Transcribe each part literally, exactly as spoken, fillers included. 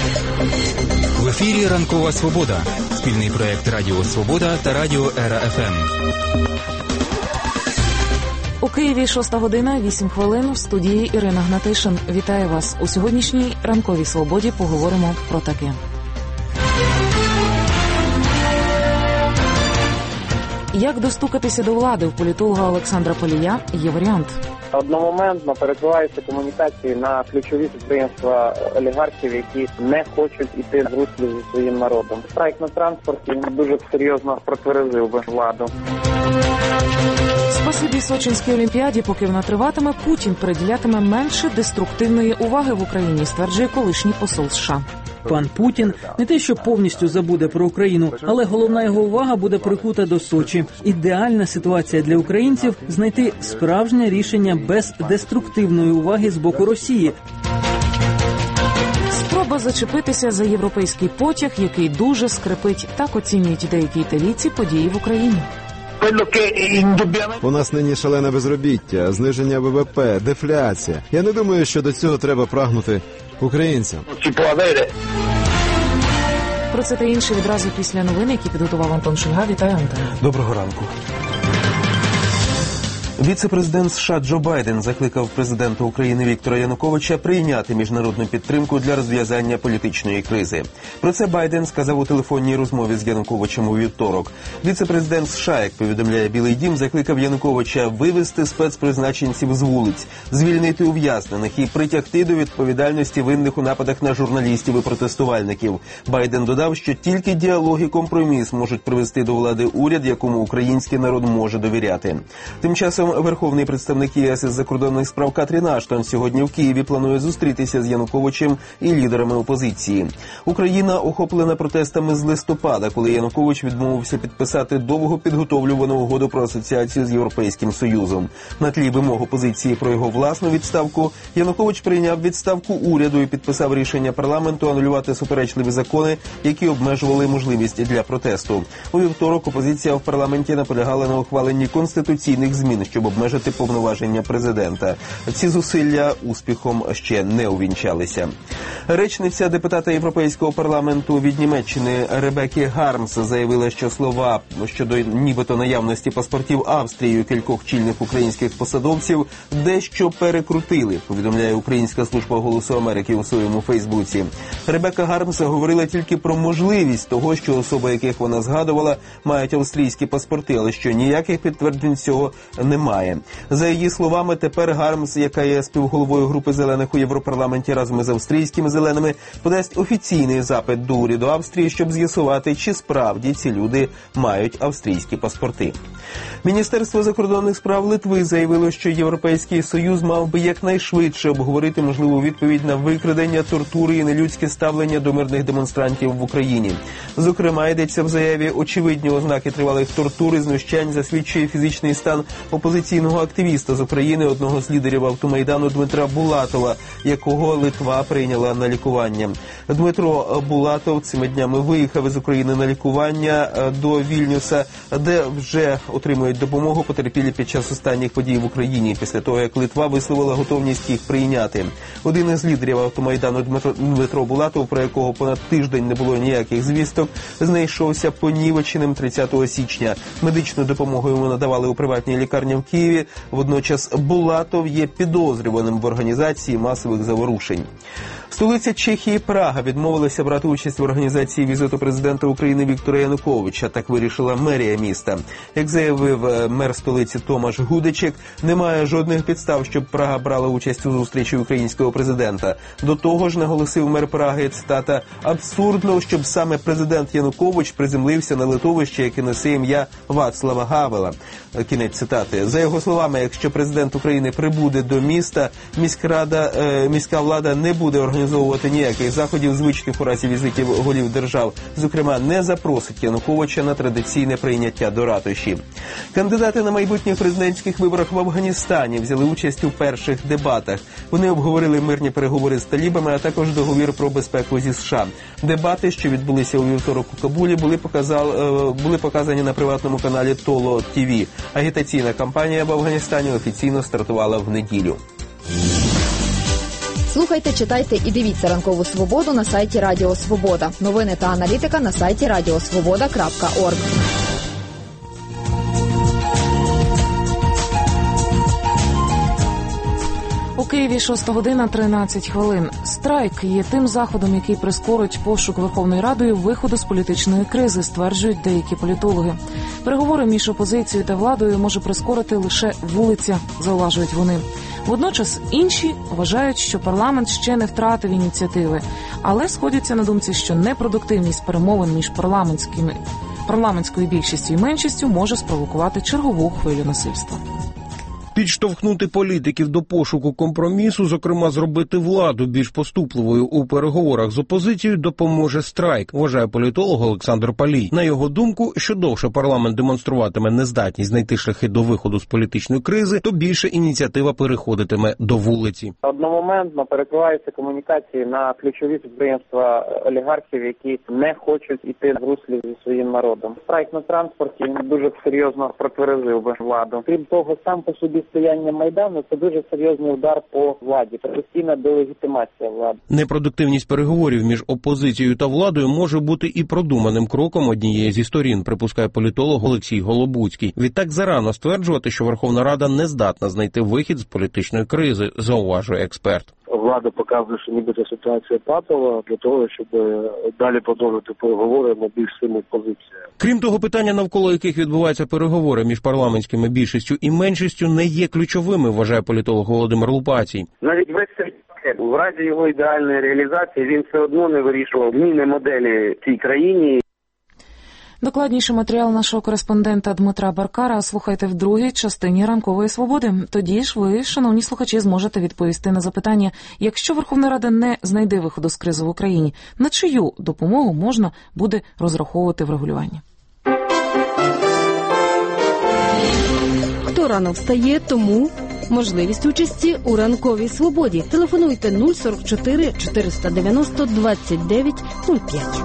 В ефірі «Ранкова Свобода» – спільний проєкт Радіо Свобода та Радіо Ера Еф Ем. У Києві шоста година, вісім хвилин. В студії Ірина Гнатишин. Вітаю вас. У сьогоднішній «Ранковій Свободі» поговоримо про таке. Як достукатися до влади? У політолога Олександра Полія є варіант. Одномоментно перебиваються комунікації на ключові підприємства олігархів, які не хочуть іти в руслі зі своїм народом. Страйк на транспорті дуже серйозно протверезив би владу. Спасибі Сочинській Олімпіаді, поки вона триватиме, Путін приділятиме менше деструктивної уваги в Україні, стверджує колишній посол США. Пан Путін не те, що повністю забуде про Україну, але головна його увага буде прикута до Сочі. Ідеальна ситуація для українців – знайти справжнє рішення без деструктивної уваги з боку Росії. Спроба зачепитися за європейський потяг, який дуже скрипить. Так оцінюють деякі італійці події в Україні. У нас нині шалене безробіття, зниження Ве Ве Пе, дефляція. Я не думаю, що до цього треба прагнути українцям. Про це та інше відразу після новин, які підготував Антон Шульга. Вітаю, Антон. Доброго ранку. Віце-президент США Джо Байден закликав президента України Віктора Януковича прийняти міжнародну підтримку для розв'язання політичної кризи. Про це Байден сказав у телефонній розмові з Януковичем у вівторок. Віце-президент США, як повідомляє Білий дім, закликав Януковича вивести спецпризначенців з вулиць, звільнити ув'язнених і притягти до відповідальності винних у нападах на журналістів і протестувальників. Байден додав, що тільки діалог і компроміс можуть привести до влади уряд, якому український народ може довіряти. Тим часом Верховний представник Є Ес із закордонних справ Катрін Аштон сьогодні в Києві планує зустрітися з Януковичем і лідерами опозиції. Україна охоплена протестами з листопада, коли Янукович відмовився підписати довго підготовлювану угоду про асоціацію з Європейським Союзом. На тлі вимог опозиції про його власну відставку, Янукович прийняв відставку уряду і підписав рішення парламенту анулювати суперечливі закони, які обмежували можливість для протесту. У вівторок опозиція в парламенті наполягала на ухваленні конституційних змін, щоб обмежити повноваження президента. Ці зусилля успіхом ще не увінчалися. Речниця депутата Європейського парламенту від Німеччини Ребеккі Гармс заявила, що слова щодо нібито наявності паспортів Австрії у кількох чільних українських посадовців дещо перекрутили, повідомляє Українська служба Голосу Америки у своєму Фейсбуці. Ребекка Гармс говорила тільки про можливість того, що особи, яких вона згадувала, мають австрійські паспорти, але що ніяких підтверджень цього немає. За її словами, тепер Гармс, яка є співголовою групи зелених у Європарламенті разом із австрійськими зеленими, подасть офіційний запит до уряду Австрії, щоб з'ясувати, чи справді ці люди мають австрійські паспорти. Міністерство закордонних справ Литви заявило, що Європейський Союз мав би якнайшвидше обговорити можливу відповідь на викрадення, тортури і нелюдське ставлення до мирних демонстрантів в Україні. Зокрема, йдеться в заяві, очевидні ознаки тривалих тортур і знущань засвідчує фізичний стан опозиційного активіста з України, одного з лідерів автомайдану Дмитра Булатова, якого Литва прийняла на лікування. Дмитро Булатов цими днями виїхав із України на лікування до Вільнюса, де вже отримують допомогу потерпілі під час останніх подій в Україні, після того, як Литва висловила готовність їх прийняти. Один із лідерів автомайдану Дмитро, Дмитро Булатов, про якого понад тиждень не було ніяких звісток, знайшовся понівеченим тридцятого січня. Медичну допомогу йому надавали у приватній лікарні в Києві. Водночас Булатов є підозрюваним в організації масових заворушень. Столиця Чехії Прага відмовилася брати участь в організації візиту президента України Віктора Януковича. Так вирішила мерія міста. Як заявив мер столиці Томаш Гудичек, немає жодних підстав, щоб Прага брала участь у зустрічі українського президента. До того ж, наголосив мер Праги, цитата, «абсурдно, щоб саме президент Янукович приземлився на литовище, яке несе ім'я Вацлава Гавела». Кінець цитати. За його словами, якщо президент України прибуде до міста, міськрада, е, міська влада не буде організовувати ніяких заходів, звичних у разі візитів голів держав. Зокрема, не запросить Януковича на традиційне прийняття до ратуші. Кандидати на майбутніх президентських виборах в Афганістані взяли участь у перших дебатах. Вони обговорили мирні переговори з талібами, а також договір про безпеку зі США. Дебати, що відбулися у вівторок у Кабулі, були, показали, були показані на приватному каналі Толо ТВ. Агітаційна кампанія в Афганістані офіційно стартувала в неділю. Слухайте, читайте і дивіться «Ранкову свободу» на сайті Радіо Свобода. Новини та аналітика на сайті радіосвобода крапка орг. У Києві шоста година тринадцять хвилин. Страйк є тим заходом, який прискорить пошук Верховною Радою виходу з політичної кризи, стверджують деякі політологи. Переговори між опозицією та владою може прискорити лише вулиця, зауважують вони. Водночас інші вважають, що парламент ще не втратив ініціативи, але сходяться на думці, що непродуктивність перемовин між парламентськими парламентською більшістю і меншістю може спровокувати чергову хвилю насильства. Підштовхнути політиків до пошуку компромісу, зокрема зробити владу більш поступливою у переговорах з опозицією, допоможе страйк, вважає політолог Олександр Палій. На його думку, що довше парламент демонструватиме нездатність знайти шляхи до виходу з політичної кризи, то більше ініціатива переходитиме до вулиці. Одномоментно перекриваються комунікації на ключові підприємства олігархів, які не хочуть іти в руслі зі своїм народом. Страйк на транспорті дуже серйозно протверезив би владу. Крім того, сам по собі стояння Майдану – це дуже серйозний удар по владі, це постійна делегітимація влади. Непродуктивність переговорів між опозицією та владою може бути і продуманим кроком однієї зі сторін, припускає політолог Олексій Голобуцький. Відтак зарано стверджувати, що Верховна Рада не здатна знайти вихід з політичної кризи, зауважує експерт. Влада показує, що нібито ситуація патова для того, щоб далі продовжити переговори на більш сильних позиціях. Крім того, питання, навколо яких відбуваються переговори між парламентськими більшістю і меншістю, не є ключовими, вважає політолог Володимир Лупацій. Навіть весь цей пакет, в разі його ідеальної реалізації, він все одно не вирішував зміни моделі в цій країні. Докладніше матеріал нашого кореспондента Дмитра Баркара слухайте в другій частині «Ранкової свободи». Тоді ж ви, шановні слухачі, зможете відповісти на запитання, якщо Верховна Рада не знайде виходу з кризи в Україні, на чию допомогу можна буде розраховувати в регулюванні. Хто рано встає, тому можливість участі у «Ранковій свободі». Телефонуйте нуль сорок чотири чотириста дев'яносто двадцять дев'ять нуль п'ять.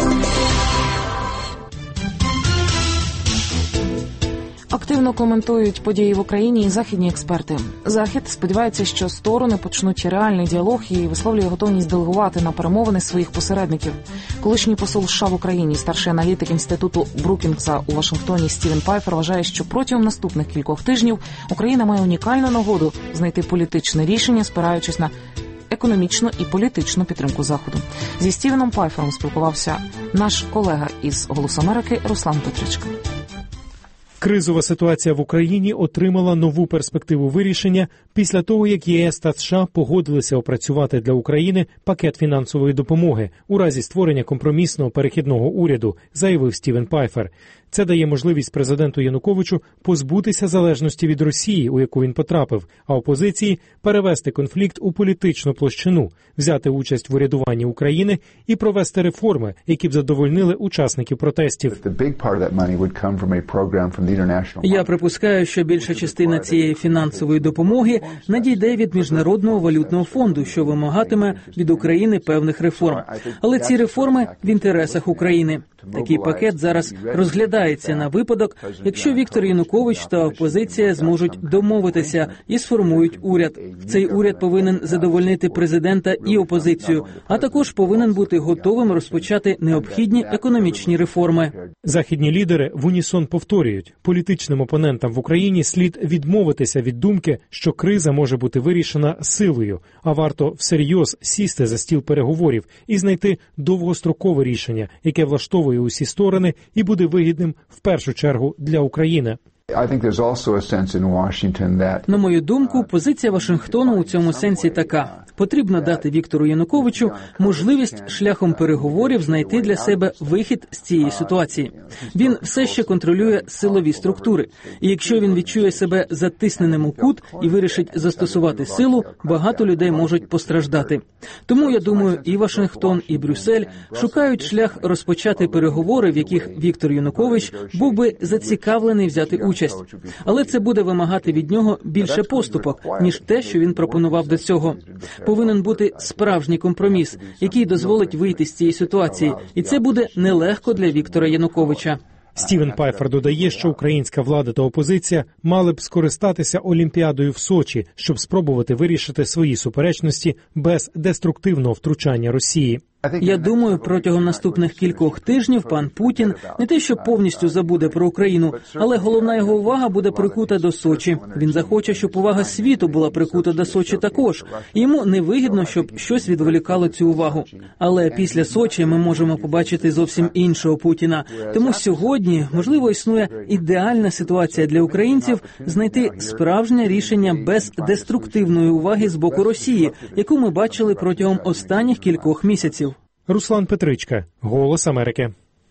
Активно коментують події в Україні і західні експерти. Захід сподівається, що сторони почнуть реальний діалог і висловлює готовність делегувати на перемовини своїх посередників. Колишній посол США в Україні, старший аналітик інституту Брукінгса у Вашингтоні Стівен Пайфер вважає, що протягом наступних кількох тижнів Україна має унікальну нагоду знайти політичне рішення, спираючись на економічну і політичну підтримку Заходу. Зі Стівеном Пайфером спілкувався наш колега із «Голосу Америки» Руслан Петричко. Кризова ситуація в Україні отримала нову перспективу вирішення після того, як ЄС та США погодилися опрацювати для України пакет фінансової допомоги у разі створення компромісного перехідного уряду, заявив Стівен Пайфер. Це дає можливість президенту Януковичу позбутися залежності від Росії, у яку він потрапив, а опозиції перевести конфлікт у політичну площину, взяти участь в урядуванні України і провести реформи, які б задовольнили учасників протестів. Я припускаю, що більша частина цієї фінансової допомоги надійде від Міжнародного валютного фонду, що вимагатиме від України певних реформ. Але ці реформи в інтересах України. Такий пакет зараз розглядається на випадок, якщо Віктор Янукович та опозиція зможуть домовитися і сформують уряд. Цей уряд повинен задовольнити президента і опозицію, а також повинен бути готовим розпочати необхідні економічні реформи. Західні лідери в унісон повторюють, політичним опонентам в Україні слід відмовитися від думки, що криза може бути вирішена силою, а варто всерйоз сісти за стіл переговорів і знайти довгострокове рішення, яке влаштовує усі сторони і буде вигідним в першу чергу для України. На мою думку, позиція Вашингтону у цьому сенсі така. Потрібно дати Віктору Януковичу можливість шляхом переговорів знайти для себе вихід з цієї ситуації. Він все ще контролює силові структури. І якщо він відчує себе затисненим у кут і вирішить застосувати силу, багато людей можуть постраждати. Тому, я думаю, і Вашингтон, і Брюссель шукають шлях розпочати переговори, в яких Віктор Янукович був би зацікавлений взяти участь. Але це буде вимагати від нього більше поступок, ніж те, що він пропонував до цього. Повинен бути справжній компроміс, який дозволить вийти з цієї ситуації. І це буде нелегко для Віктора Януковича. Стівен Пайфер додає, що українська влада та опозиція мали б скористатися Олімпіадою в Сочі, щоб спробувати вирішити свої суперечності без деструктивного втручання Росії. Я думаю, протягом наступних кількох тижнів пан Путін не те, що повністю забуде про Україну, але головна його увага буде прикута до Сочі. Він захоче, щоб увага світу була прикута до Сочі також. Йому невигідно, щоб щось відволікало цю увагу. Але після Сочі ми можемо побачити зовсім іншого Путіна. Тому сьогодні, можливо, існує ідеальна ситуація для українців знайти справжнє рішення без деструктивної уваги з боку Росії, яку ми бачили протягом останніх кількох місяців. Руслан Петричка, «Голос Америки».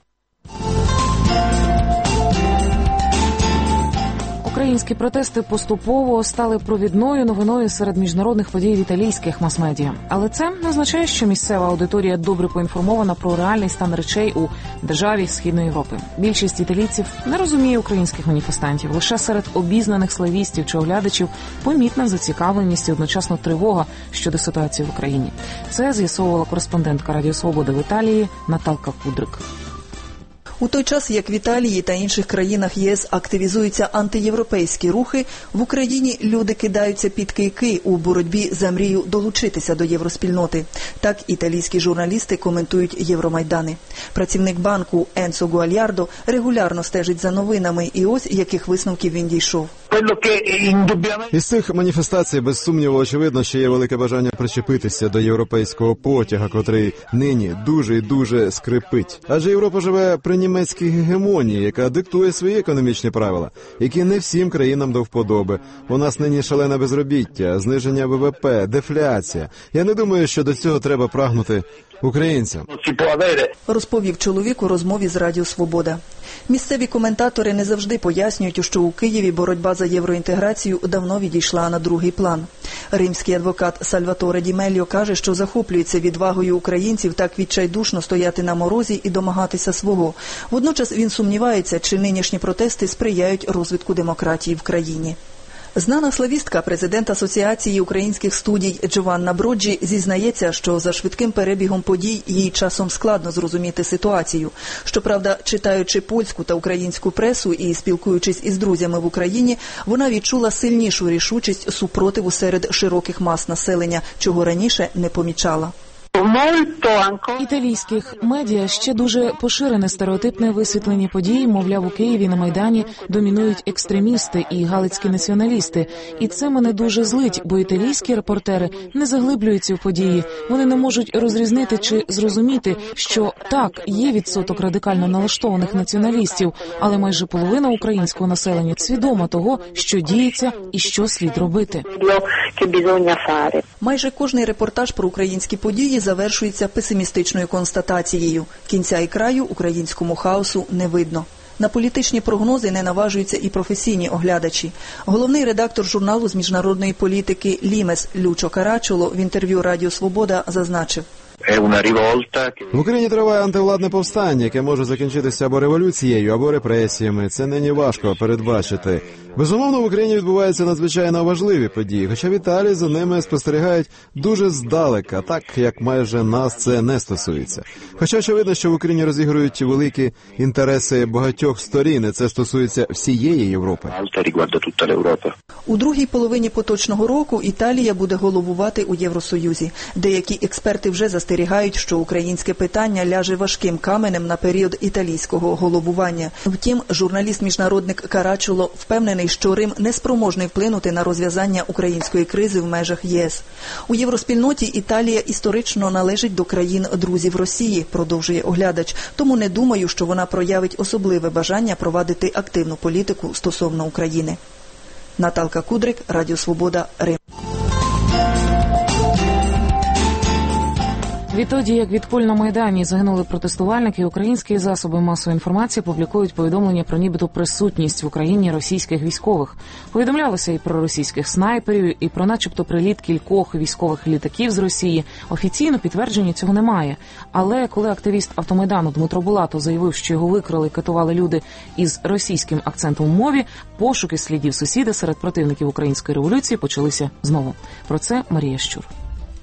Українські протести поступово стали провідною новиною серед міжнародних подій в італійських мас-медіа. Але це не означає, що місцева аудиторія добре поінформована про реальний стан речей у державі Східної Європи. Більшість італійців не розуміє українських маніфестантів. Лише серед обізнаних славістів чи оглядачів помітна зацікавленість і одночасно тривога щодо ситуації в Україні. Це з'ясовувала кореспондентка Радіо Свобода в Італії Наталка Кудрик. У той час, як в Італії та інших країнах ЄС активізуються антиєвропейські рухи, в Україні люди кидаються під кийки у боротьбі за мрію долучитися до євроспільноти. Так італійські журналісти коментують Євромайдани. Працівник банку Енцо Гуальярдо регулярно стежить за новинами, і ось яких висновків він дійшов. Із цих маніфестацій, без сумніву, очевидно, що є велике бажання причепитися до європейського потяга, котрий нині дуже і дуже скрипить. Адже Європа живе при німецькій гегемонії, яка диктує свої економічні правила, які не всім країнам до вподоби. У нас нині шалене безробіття, зниження ВВП, дефляція. Я не думаю, що до цього треба прагнути українцям. Розповів чоловік у розмові з Радіо Свобода. Місцеві коментатори не завжди пояснюють, що у Києві боротьба за євроінтеграцію давно відійшла на другий план. Римський адвокат Сальваторе Ді Мельо каже, що захоплюється відвагою українців так відчайдушно стояти на морозі і домагатися свого. Водночас він сумнівається, чи нинішні протести сприяють розвитку демократії в країні. Знана славістка, президент Асоціації українських студій Джованна Броджі зізнається, що за швидким перебігом подій їй часом складно зрозуміти ситуацію. Щоправда, читаючи польську та українську пресу і спілкуючись із друзями в Україні, вона відчула сильнішу рішучість супротиву серед широких мас населення, чого раніше не помічала. Італійських медіа ще дуже поширене стереотипне висвітлення подій, мовляв, у Києві на Майдані домінують екстремісти і галицькі націоналісти. І це мене дуже злить, бо італійські репортери не заглиблюються в події. Вони не можуть розрізнити чи зрозуміти, що так, є відсоток радикально налаштованих націоналістів, але майже половина українського населення свідома того, що діється і що слід робити. Майже кожний репортаж про українські події завершується песимістичною констатацією. Кінця і краю українському хаосу не видно. На політичні прогнози не наважуються і професійні оглядачі. Головний редактор журналу з міжнародної політики «Лімес» Лючо Карачоло в інтерв'ю Радіо Свобода зазначив: В Україні триває антивладне повстання, яке може закінчитися або революцією, або репресіями. Це нині важко передбачити. Безумовно, в Україні відбуваються надзвичайно важливі події, хоча в Італії за ними спостерігають дуже здалека, так як майже нас це не стосується. Хоча очевидно, що в Україні розігрують великі інтереси багатьох сторін, і це стосується всієї Європи. У другій половині поточного року Італія буде головувати у Євросоюзі. Деякі експерти вже застерігають, що українське питання ляже важким каменем на період італійського головування. Втім, журналіст-міжнародник Карачоло впевнений, що Рим не спроможний вплинути на розв'язання української кризи в межах ЄС. У євроспільноті Італія історично належить до країн друзів Росії, продовжує оглядач. Тому не думаю, що вона проявить особливе бажання провадити активну політику стосовно України. Наталка Кудрик, Радіо Свобода, Рим. Відтоді, як відколи на Майдані загинули протестувальники, українські засоби масової інформації публікують повідомлення про нібито присутність в Україні російських військових. Повідомлялося і про російських снайперів, і про начебто приліт кількох військових літаків з Росії. Офіційно підтвердження цього немає. Але коли активіст автомайдану Дмитро Булатов заявив, що його викрали і катували люди із російським акцентом у мові, пошуки слідів сусіда серед противників української революції почалися знову. Про це Марія Щур.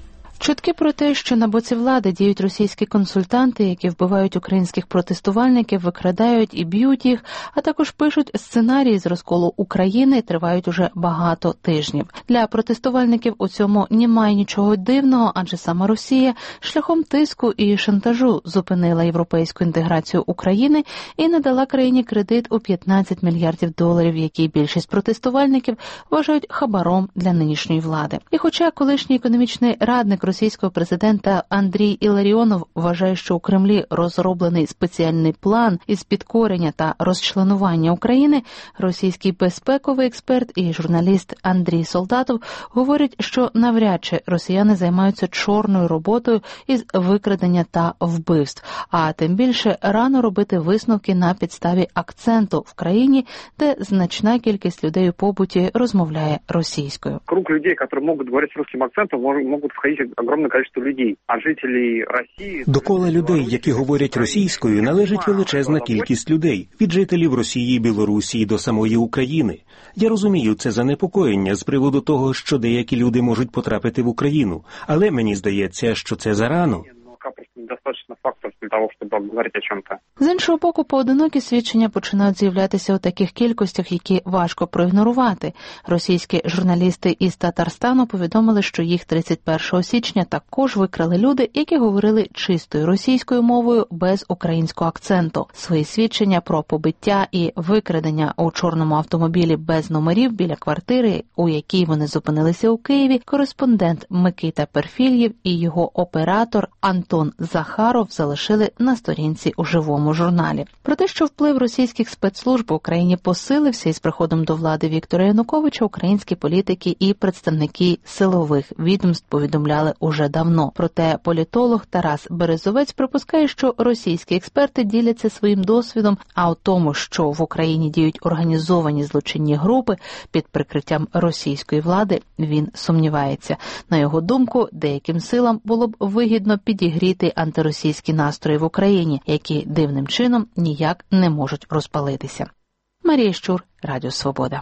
Чутки про те, що на боці влади діють російські консультанти, які вбивають українських протестувальників, викрадають і б'ють їх, а також пишуть сценарії з розколу України, тривають уже багато тижнів. Для протестувальників у цьому немає нічого дивного, адже сама Росія шляхом тиску і шантажу зупинила європейську інтеграцію України і надала країні кредит у п'ятнадцять мільярдів доларів, який більшість протестувальників вважають хабаром для нинішньої влади. І хоча колишній економічний радник російського президента Андрій Іларіонов вважає, що у Кремлі розроблений спеціальний план із підкорення та розчленування України, російський безпековий експерт і журналіст Андрій Солдатов говорять, що навряд чи росіяни займаються чорною роботою із викрадення та вбивств, а тим більше рано робити висновки на підставі акценту в країні, де значна кількість людей у побуті розмовляє російською. Круг людей, які можуть говорити російським акцентом, можуть входити огромне кількість людей, а жителі Росії... До кола людей, які говорять російською, належить величезна кількість людей, від жителів Росії, Білорусі до самої України. Я розумію це занепокоєння з приводу того, що деякі люди можуть потрапити в Україну, але мені здається, що це зарано. Достатньо фактів для того, щоб говорити о чому-то. З іншого боку, поодинокі свідчення починають з'являтися у таких кількостях, які важко проігнорувати. Російські журналісти із Татарстану повідомили, що їх тридцять першого січня також викрали люди, які говорили чистою російською мовою без українського акценту. Свої свідчення про побиття і викрадення у чорному автомобілі без номерів біля квартири, у якій вони зупинилися у Києві, кореспондент Микита Перфільєв і його оператор Антон Захаров залишили на сторінці у живому журналі. Про те, що вплив російських спецслужб в Україні посилився із приходом до влади Віктора Януковича, українські політики і представники силових відомств повідомляли уже давно. Проте політолог Тарас Березовець припускає, що російські експерти діляться своїм досвідом, а у тому, що в Україні діють організовані злочинні групи під прикриттям російської влади, він сумнівається. На його думку, деяким силам було б вигідно підігріти антиросійські настрої в Україні, які дивним чином ніяк не можуть розпалитися. Марія Щур, Радіо Свобода.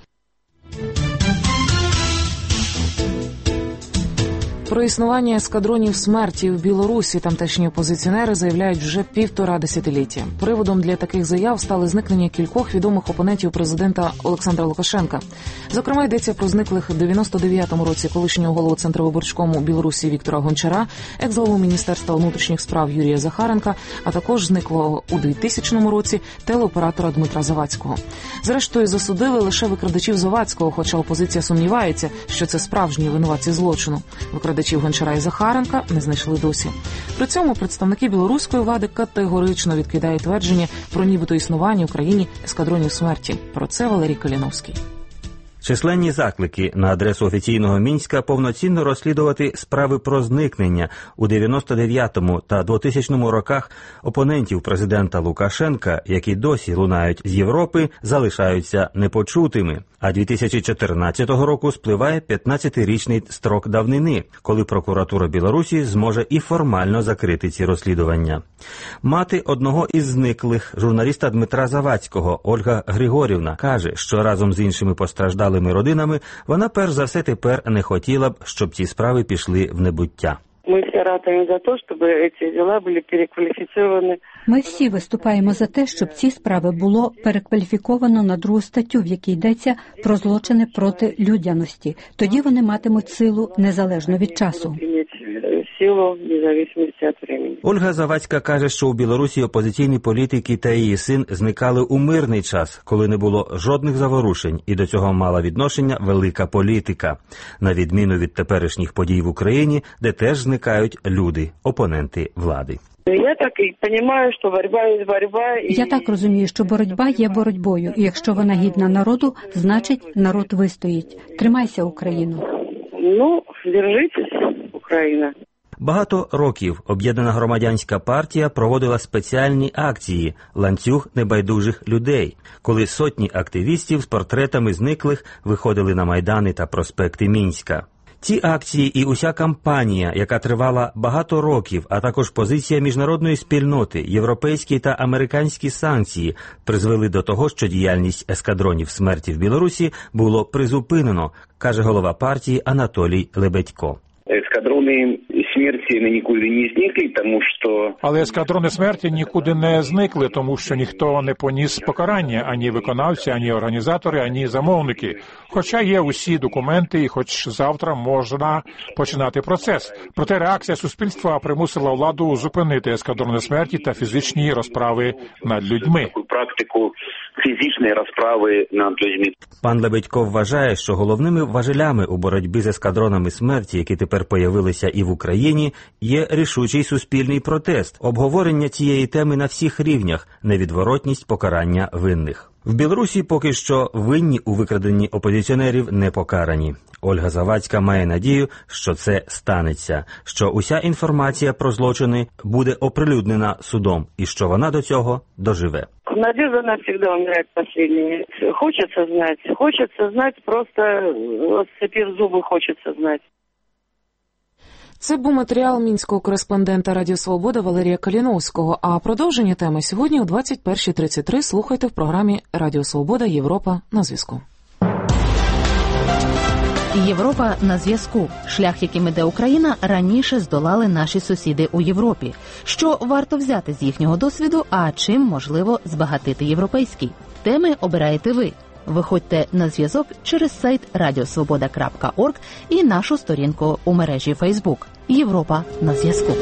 Про існування ескадронів смерті в Білорусі тамтешні опозиціонери заявляють вже півтора десятиліття. Приводом для таких заяв стали зникнення кількох відомих опонентів президента Олександра Лукашенка. Зокрема, йдеться про зниклих в дев'яносто дев'ятому році колишнього голову Центровиборчкому Білорусі Віктора Гончара, екс-главу Міністерства внутрішніх справ Юрія Захаренка, а також зниклого у двохтисячному році телеоператора Дмитра Завадського. Зрештою, засудили лише викрадачів Завадського, хоча опозиція сумнівається, що це справжні винуватці злочину. Викрадачів Гончара і Захаренка не знайшли досі. При цьому представники білоруської влади категорично відкидають твердження про нібито існування в країні ескадронів смерті. Про це Валерій Каліновський. Численні заклики на адресу офіційного Мінська повноцінно розслідувати справи про зникнення у дев'яносто дев'ятому та двохтисячному роках опонентів президента Лукашенка, які досі лунають з Європи, залишаються непочутими. А дві тисячі чотирнадцятого року спливає п'ятнадцятирічний строк давнини, коли прокуратура Білорусі зможе і формально закрити ці розслідування. Мати одного із зниклих, журналіста Дмитра Завадського, Ольга Григорівна, каже, що разом з іншими постраждалими родинами вона перш за все тепер не хотіла б, щоб ці справи пішли в небуття. Ми всі ратуємо за те, щоб ці діла були перекваліфіковані. Ми всі виступаємо за те, щоб ці справи було перекваліфіковано на другу статтю, в якій йдеться про злочини проти людяності. Тоді вони матимуть силу незалежно від часу. Силу незалежності від часу. Ольга Завадська каже, що у Білорусі опозиційні політики та її син зникали у мирний час, коли не було жодних заворушень, і до цього мала відношення велика політика. На відміну від теперішніх подій в Україні, де теж зникають люди, опоненти влади. Я так і розумію, що боротьба є боротьба. І... Я так розумію, що боротьба є боротьбою. І якщо вона гідна народу, значить народ вистоїть. Тримайся, Україно. Ну, держитесь, Україна. Багато років Об'єднана громадянська партія проводила спеціальні акції «Ланцюг небайдужих людей», коли сотні активістів з портретами зниклих виходили на майдани та проспекти Мінська. Ці акції і уся кампанія, яка тривала багато років, а також позиція міжнародної спільноти, європейські та американські санкції призвели до того, що діяльність ескадронів смерті в Білорусі було призупинено, каже голова партії Анатолій Лебедько. Ескадрони смерти никуда не зникли, тому що... Але ескадрони смерті нікуди не зникли, тому що ніхто не поніс покарання, ані виконавці, ані організатори, ані замовники. Хоча є усі документи, і хоч завтра можна починати процес. Проте реакція суспільства примусила владу зупинити ескадрони смерті та фізичні розправи над людьми. Практику фізичної розправи над людьми. Пан Лебедько вважає, що головними важелями у боротьбі з ескадронами смерті, які тепер появилися і в Україні, є рішучий суспільний протест, обговорення цієї теми на всіх рівнях, невідворотність покарання винних. В Білорусі поки що винні у викраденні опозиціонерів не покарані. Ольга Завадська має надію, що це станеться, що уся інформація про злочини буде оприлюднена судом і що вона до цього доживе. Надежда, она всегда умирает последней. Хочется знать, хочется знать, просто сцепив зубы, хочется знать. Це був матеріал мінського кореспондента Радіо Свобода Валерія Каліновського. А продовження теми сьогодні о двадцять перша тридцять три слухайте в програмі Радіо Свобода Європа на зв'язку. Європа на зв'язку. Шлях, яким іде Україна, раніше здолали наші сусіди у Європі. Що варто взяти з їхнього досвіду, а чим можливо збагатити європейський? Теми обираєте ви. Виходьте на зв'язок через сайт радіосвобода крапка орг і нашу сторінку у мережі Фейсбук. Європа на зв'язку.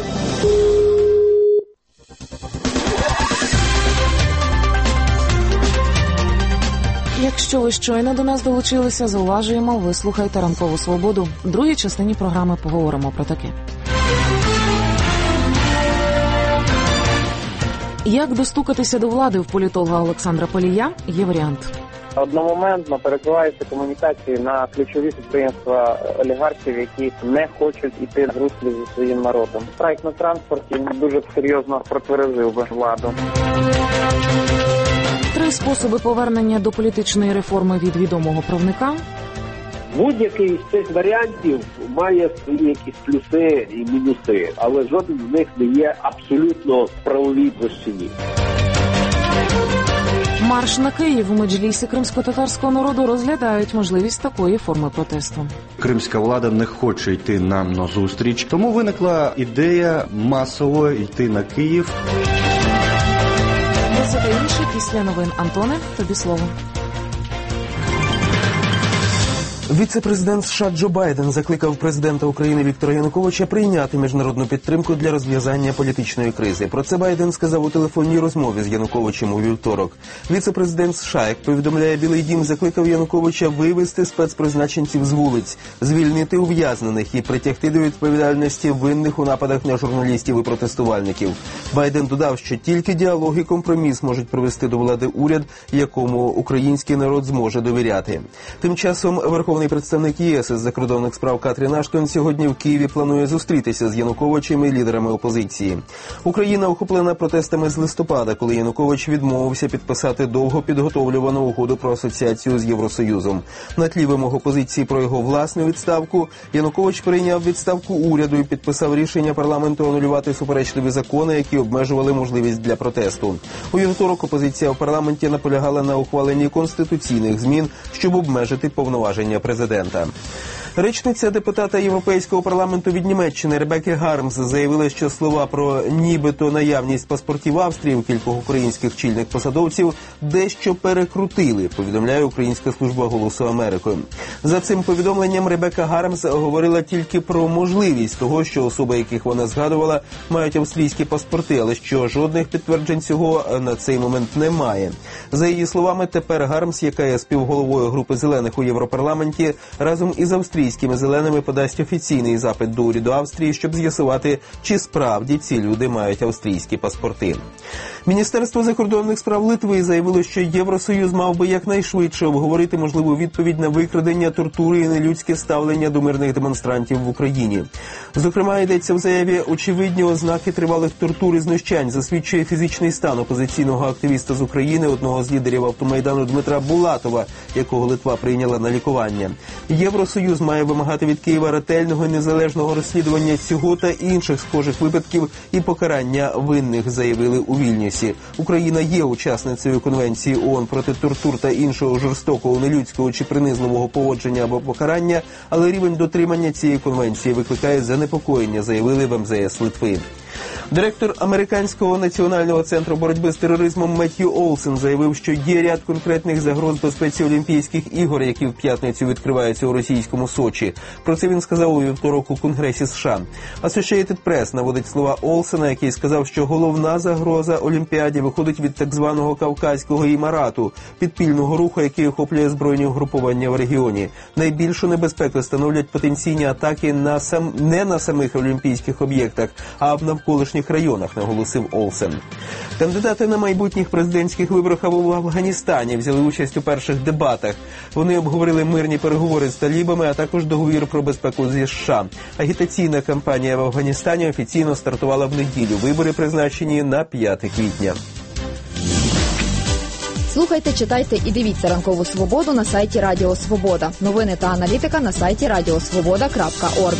Якщо ви щойно до нас долучилися, зауважуємо, ви слухаєте «Ранкову свободу». В другій частині програми поговоримо про таке. Як достукатися до влади в політолога Олександра Палія є варіант. Одномоментно перекриваються комунікації на ключові підприємства олігархів, які не хочуть йти в руслі зі своїм народом. Страйк на транспорті дуже серйозно протверезив би владу. Три способи повернення до політичної реформи від відомого правника. Будь-який з цих варіантів має свої якісь плюси і мінуси, але жоден з них не є абсолютно в правовій площині. Марш на Київ. У меджлісі кримсько-татарського народу розглядають можливість такої форми протесту. Кримська влада не хоче йти нам на зустріч, тому виникла ідея масово йти на Київ. Це та інше після новин. Антоне, тобі слово. Віце-президент США Джо Байден закликав президента України Віктора Януковича прийняти міжнародну підтримку для розв'язання політичної кризи. Про це Байден сказав у телефонній розмові з Януковичем у вівторок. Віце-президент США, як повідомляє Білий дім, закликав Януковича вивести спецпризначенців з вулиць, звільнити ув'язнених і притягти до відповідальності винних у нападах на журналістів і протестувальників. Байден додав, що тільки діалог і компроміс можуть привести до влади уряд, якому український народ зможе довіряти. Тим часом Верховний представник ЄС із закордонних справ Катрін Аштон сьогодні в Києві планує зустрітися з Януковичем і лідерами опозиції. Україна охоплена протестами з листопада, коли Янукович відмовився підписати довго підготовлювану угоду про асоціацію з Євросоюзом. На тлі вимог опозиції про його власну відставку, Янукович прийняв відставку уряду і підписав рішення парламенту анулювати суперечливі закони, які обмежували можливість для протесту. У вівторок опозиція в парламенті наполягала на ухваленні конституційних змін, щоб обмежити повноваження президента. Речниця депутата Європейського парламенту від Німеччини Ребекки Гармс заявила, що слова про нібито наявність паспортів Австрії у кількох українських чільних посадовців дещо перекрутили, повідомляє Українська служба «Голосу Америки». За цим повідомленням Ребекка Гармс говорила тільки про можливість того, що особи, яких вона згадувала, мають австрійські паспорти, але що жодних підтверджень цього на цей момент немає. За її словами, тепер Гармс, яка є співголовою групи зелених у Європарламенті, разом із австрійськими зеленими подасть офіційний запит до уряду Австрії, щоб з'ясувати, чи справді ці люди мають австрійські паспорти. Міністерство закордонних справ Литви заявило, що Євросоюз мав би якнайшвидше обговорити можливу відповідь на викрадення, тортури і нелюдське ставлення до мирних демонстрантів в Україні. Зокрема, йдеться в заяві, очевидні ознаки тривалих тортур і знущань засвідчує фізичний стан опозиційного активіста з України, одного з лідерів автомайдану Дмитра Булатова, якого Литва прийняла на лікування. Євросоюз має вимагати від Києва ретельного і незалежного розслідування цього та інших схожих випадків і покарання винних, заявили у Вільнюсі. Україна є учасницею Конвенції ООН проти тортур та іншого жорстокого, нелюдського чи принизливого поводження або покарання, але рівень дотримання цієї конвенції викликає занепокоєння, заявили в ем зе ес Литви. Директор Американського національного центру боротьби з тероризмом Меттью Олсен заявив, що є ряд конкретних загроз безпеці Олімпійських ігор, які в п'ятницю відкриваються у російському Сочі. Про це він сказав у вівторок у Конгресі США. Associated Press наводить слова Олсена, який сказав, що головна загроза Олімпіаді виходить від так званого Кавказького імарату, підпільного руху, який охоплює збройні угруповання в регіоні. Найбільшу небезпеку становлять потенційні атаки на сам... не на самих олімпійських об'єктах, а в навколишніх районах, наголосив Олсен. Кандидати на майбутніх президентських виборах в Афганістані взяли участь у перших дебатах. Вони обговорили мирні переговори з талібами, а також договір про безпеку зі США. Агітаційна кампанія в Афганістані офіційно стартувала в неділю. Вибори призначені на п'яте квітня. Слухайте, читайте і дивіться «Ранкову свободу» на сайті Радіо Свобода. Новини та аналітика на сайті радіосвобода крапка орг.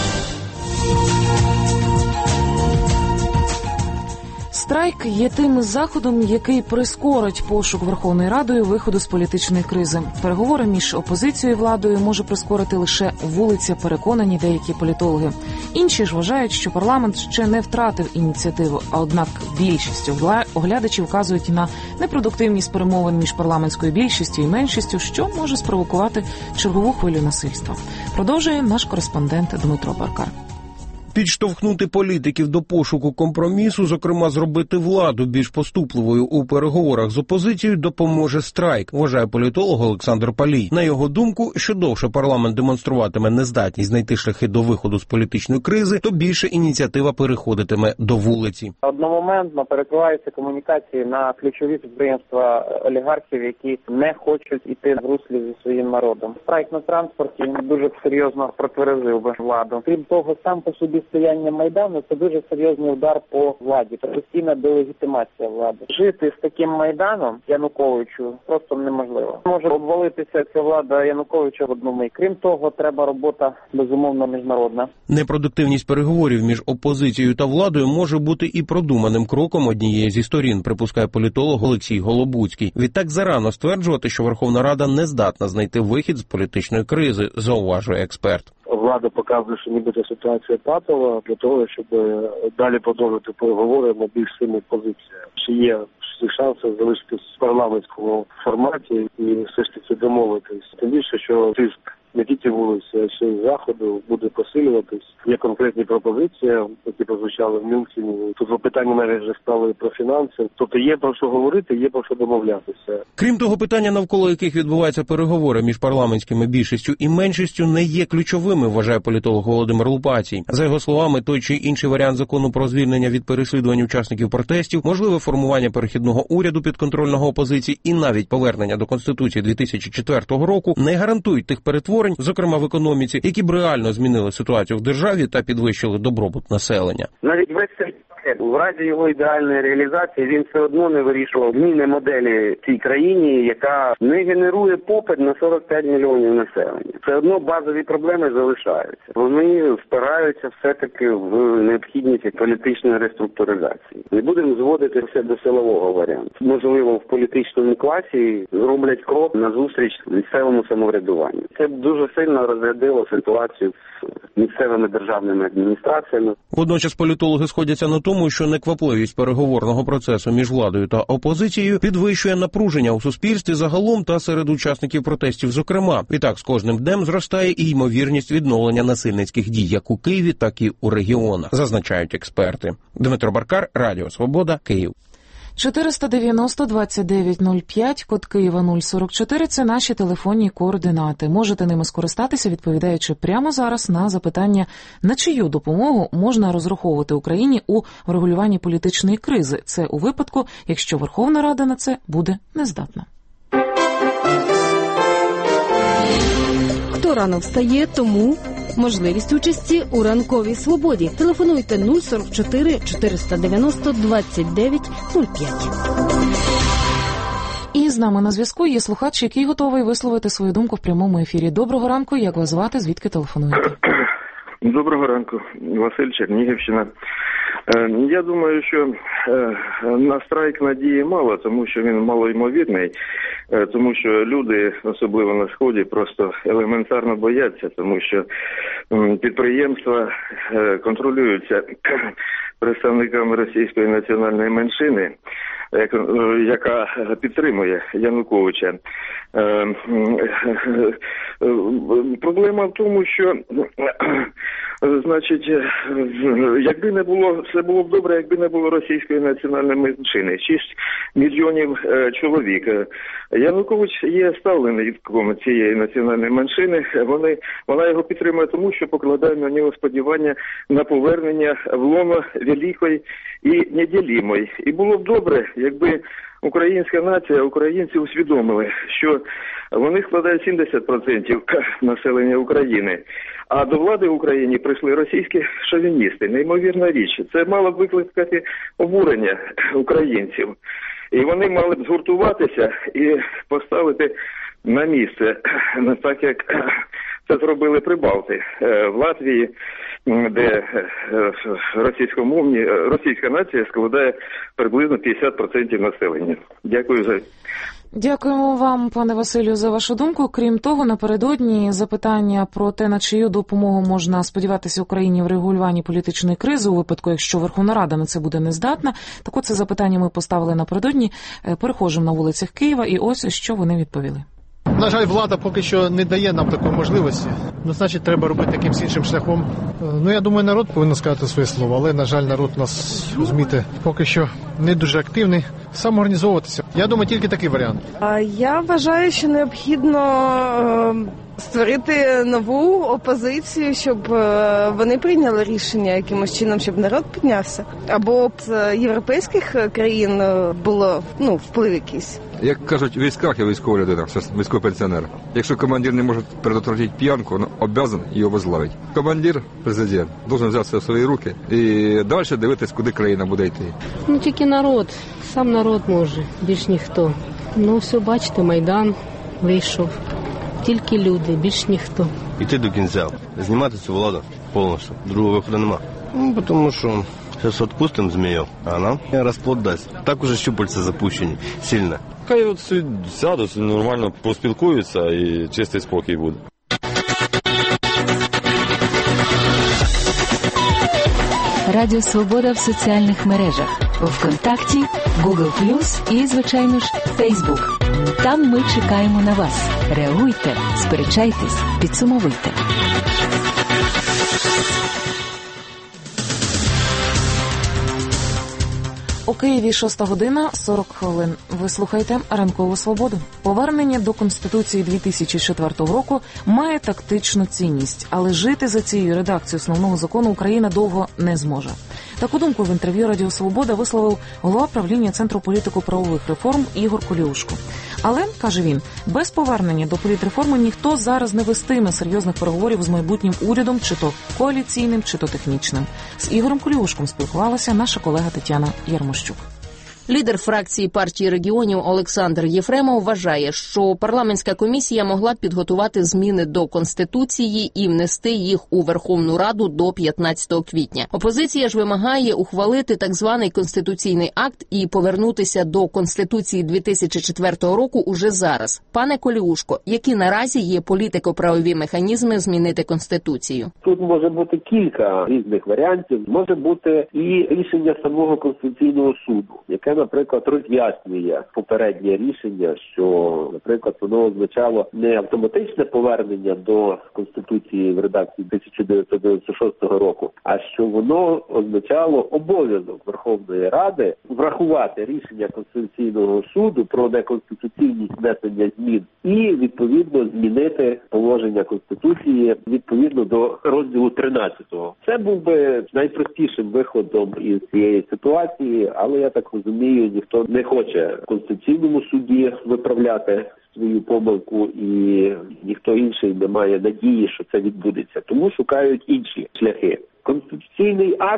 Страйк є тим заходом, який прискорить пошук Верховною Радою виходу з політичної кризи. Переговори між опозицією і владою може прискорити лише вулиця, переконані деякі політологи. Інші ж вважають, що парламент ще не втратив ініціативу, а однак більшість оглядачів вказують на непродуктивність перемовин між парламентською більшістю і меншістю, що може спровокувати чергову хвилю насильства. Продовжує наш кореспондент Дмитро Баркар. Підштовхнути політиків до пошуку компромісу, зокрема зробити владу більш поступливою у переговорах з опозицією, допоможе страйк, вважає політолог Олександр Палій. На його думку, що довше парламент демонструватиме нездатність знайти шляхи до виходу з політичної кризи, то більше ініціатива переходитиме до вулиці. Одномоментно перекриваються комунікації на ключові підприємства олігархів, які не хочуть іти в руслі зі своїм народом. Страйк на транспорті дуже серйозно протверезив би владу. Крім того, сам по собі стояння Майдану – це дуже серйозний удар по владі, це постійна делегітимація влади. Жити з таким Майданом Януковичу просто неможливо. Може обвалитися ця влада Януковича в одну мить. Крім того, треба робота, безумовно, міжнародна. Непродуктивність переговорів між опозицією та владою може бути і продуманим кроком однієї зі сторін, припускає політолог Олексій Голобуцький. Відтак зарано стверджувати, що Верховна Рада не здатна знайти вихід з політичної кризи, зауважує експерт. Влада показує, що нібито ситуація патова для того, щоб далі продовжити переговори на більш сильних позиціях. Чи є всі шанси залишитись в парламентському форматі і все ж таки домовитись. Тим більше, що тиск не тільки вулиці, а ще й заходу буде посилюватись. Є конкретні пропозиції, які прозвучали в Мюнхені. Тут питання навіть вже стали про фінанси. Тобто є про що говорити, є про що домовлятися. Крім того, питання, навколо яких відбуваються переговори між парламентськими більшістю і меншістю, не є ключовими, вважає політолог Володимир Лупацій. За його словами, той чи інший варіант закону про звільнення від переслідувань учасників протестів, можливе формування перехідного уряду підконтрольного опозиції і навіть повернення до Конституції дві тисячі четвертого року не гарантують тих перетворень, зокрема в економіці, які б реально змінили ситуацію в державі та підвищили добробут населення. Навіть весь цей пакет, в разі його ідеальної реалізації, він все одно не вирішував зміни моделі в цій країні, яка не генерує попит на сорок п'ять мільйонів населення. Все одно базові проблеми залишаються. Вони впираються все-таки в необхідність політичної реструктуризації. Не будемо зводити все до силового варіанту. Можливо, в політичному класі зроблять крок назустріч місцевому самоврядуванню. Це дуже сильно розрядило ситуацію з місцевими державними адміністраціями. Водночас політологи сходяться на тому, що неквапливість переговорного процесу між владою та опозицією підвищує напруження у суспільстві загалом та серед учасників протестів зокрема. Відтак з кожним днем зростає і ймовірність відновлення насильницьких дій як у Києві, так і у регіонах, зазначають експерти. Дмитро Баркар, Радіо Свобода, Київ. чотириста дев'яносто двадцять дев'ять нуль п'ять, код Києва нуль сорок чотири – це наші телефонні координати. Можете ними скористатися, відповідаючи прямо зараз на запитання, на чию допомогу можна розраховувати Україні у врегулюванні політичної кризи. Це у випадку, якщо Верховна Рада на це буде нездатна. Хто рано встає, тому можливість участі у ранковій свободі. Телефонуйте нуль сорок чотири чотириста дев'яносто двадцять дев'ять нуль п'ять. І з нами на зв'язку є слухач, який готовий висловити свою думку в прямому ефірі. Доброго ранку, як вас звати, звідки телефонуєте? Доброго ранку, Василь, Чернігівщина. Я думаю, що на страйк надії мало, тому що він малоймовірний, тому що люди, особливо на Сході, просто елементарно бояться, тому що підприємства контролюються представниками російської національної меншини, яка підтримує Януковича. Проблема в тому, що, значить, якби не було, все було б добре, якби не було російської національної меншини. шість мільйонів чоловік. Янукович є ставленником цієї національної меншини. Вони, вона його підтримує тому, що покладає на нього сподівання на повернення в лоно великої і неділімої. І було б добре, якби українська нація, українці усвідомили, що вони складають сімдесят відсотків населення України, а до влади в Україні прийшли російські шовіністи. Неймовірна річ. Це мало б викликати обурення українців. І вони мали б згуртуватися і поставити на місце, так як це зробили прибалти в Латвії, де російськомовні, російська нація складає приблизно п'ятдесят відсотків населення. Дякую за... Дякуємо вам, пане Василю, за вашу думку. Крім того, напередодні запитання про те, на чию допомогу можна сподіватися Україні в регулюванні політичної кризи у випадку, якщо Верховна Рада на це буде нездатна. Так от це запитання ми поставили напередодні перехожим на вулицях Києва, і ось що вони відповіли. На жаль, влада поки що не дає нам такої можливості. Ну, значить, треба робити якимсь іншим шляхом. Ну, я думаю, народ повинен сказати своє слово, але, на жаль, народ у нас, розумієте, поки що не дуже активний. Самоорганізовуватися. Я думаю, тільки такий варіант. Я вважаю, що необхідно створити нову опозицію, щоб вони прийняли рішення якимось чином, щоб народ піднявся. Або з європейських країн було, ну, вплив якийсь. Як кажуть, в військах я військова людина, військовий пенсіонер. Якщо командир не може предотвратити п'янку, він обов'язаний її возглавити. Командир, президент, має взяти в свої руки і далі дивитись, куди країна буде йти. Ну, тільки народ, сам народ може, більш ніхто. Ну, все, бачите, Майдан вийшов. Тільки люди, більш ніхто. Іти до кінця, знімати цю владу повністю, другого виходу нема. Ну, тому що зараз відпустимо змію, а нам розплод дасть. Так уже щупальця запущені, сильно. Хай от сядуть, нормально поспілкуються і чистий спокій буде. Радіо Свобода в соціальних мережах. ВКонтакті, Google плюс і, звичайно ж, Facebook. Там ми чекаємо на вас. Реагуйте, сперечайтесь, підсумовуйте. У Києві шоста година сорок хвилин. Ви слухаєте «Ранкову свободу». Повернення до Конституції дві тисячі четвертого року має тактичну цінність, але жити за цією редакцією основного закону Україна довго не зможе. Таку думку в інтерв'ю «Радіо Свобода» висловив голова правління Центру політико-правових реформ Ігор Коліушко. Але, каже він, без повернення до політреформи ніхто зараз не вестиме серйозних переговорів з майбутнім урядом, чи то коаліційним, чи то технічним. З Ігорем Коліушком спілкувалася наша колега Тетяна Ярмощук. Лідер фракції партії регіонів Олександр Єфремов вважає, що парламентська комісія могла б підготувати зміни до Конституції і внести їх у Верховну Раду до п'ятнадцятого квітня. Опозиція ж вимагає ухвалити так званий конституційний акт і повернутися до Конституції дві тисячі четвертого року уже зараз. Пане Коліушко, які наразі є політико-правові механізми змінити Конституцію? Тут може бути кілька різних варіантів. Може бути і рішення самого Конституційного суду, яке, наприклад, роз'яснює попереднє рішення, що, наприклад, воно означало не автоматичне повернення до Конституції в редакції тисяча дев'ятсот дев'яносто шостого року, а що воно означало обов'язок Верховної Ради врахувати рішення Конституційного суду про неконституційність внесення змін і, відповідно, змінити положення Конституції відповідно до розділу тринадцятого. Це був би найпростішим виходом із цієї ситуації, але я так розумію, ніхто не хоче в Конституційному суді виправляти свою помилку, і ніхто інший не має надії, що це відбудеться. Тому шукають інші шляхи. Конституційний акт